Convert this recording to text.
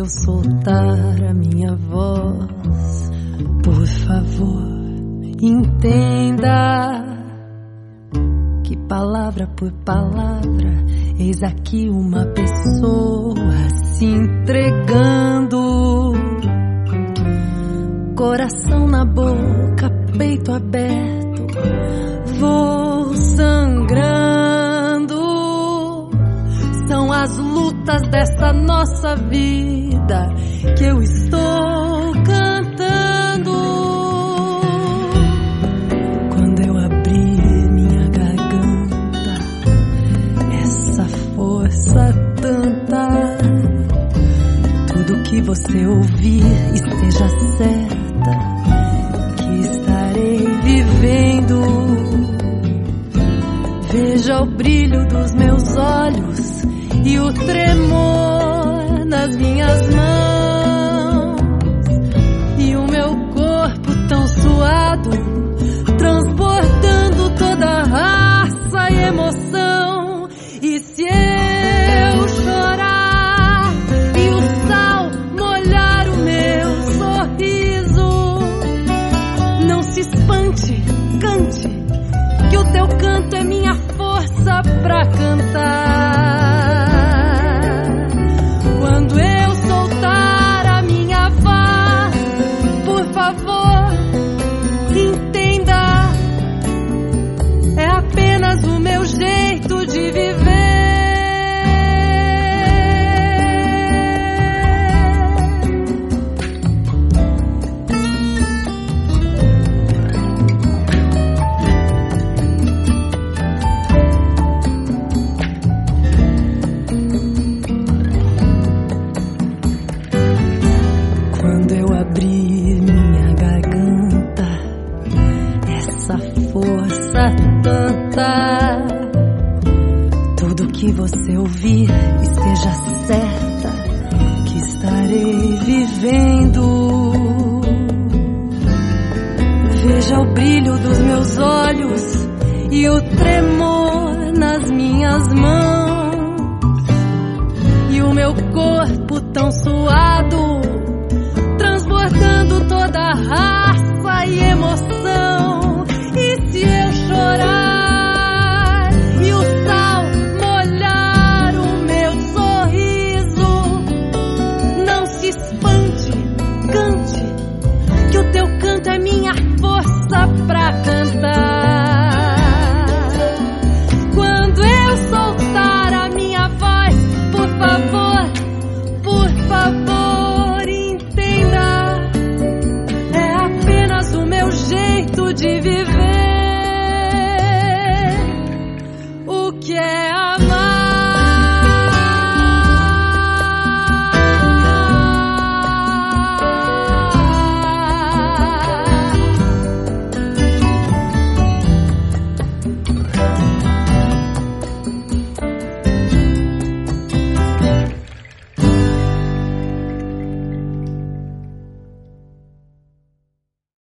soltar a minha voz, por favor, entenda que palavra por palavra, eis aqui uma pessoa se entregando. Coração na boca, peito aberto, vou sangrando. São as lutas dessa nossa vida que eu estou cantando. Quando eu abrir minha garganta, essa força tanta, tudo que você ouvir esteja certa que estarei vivendo. Veja o brilho dos meus olhos e o tremor nas minhas mãos, e o meu corpo tão suado, transbordando toda a raça e emoção. E se eu chorar e o sal molhar o meu sorriso, não se espante, cante, que o teu canto é minha força pra cantar. Quando eu soltar a minha voz, por favor, entenda, é apenas o meu jeito de viver. Quando eu abrir minha garganta, essa força tanta, tudo que você ouvir esteja certa que estarei vivendo. Veja o brilho dos meus olhos e o tremor nas minhas mãos, e o meu corpo tão suado, transbordando toda a raça e emoção.